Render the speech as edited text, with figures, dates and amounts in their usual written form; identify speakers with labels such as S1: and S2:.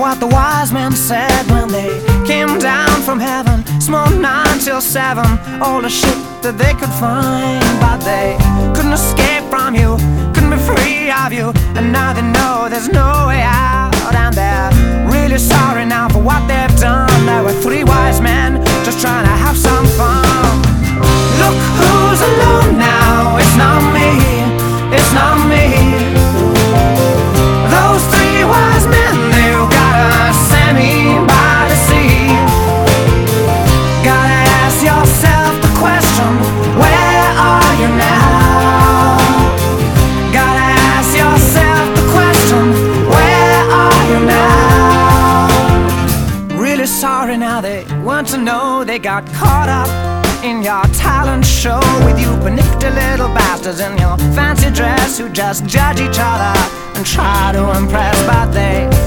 S1: what the wise men said when they came down from heaven. Smoked 9 till 7, all the shit that they could find. But they couldn't escape from you, couldn't be free of you, and now they know there's no way out. And they're really sorry now for what they've done. There were 3 wise men just trying to have some fun. Look who's alone now, it's not me, it's not me. Those 3 wise men, they've got a Sammy by the sea. Gotta ask yourself the question, where are you now? Gotta ask yourself the question, where are you now? Really sorry now they weren't to know. They got caught up in your talent show with you panicked little bastards in your fancy dress who just judge each other and try to impress. But they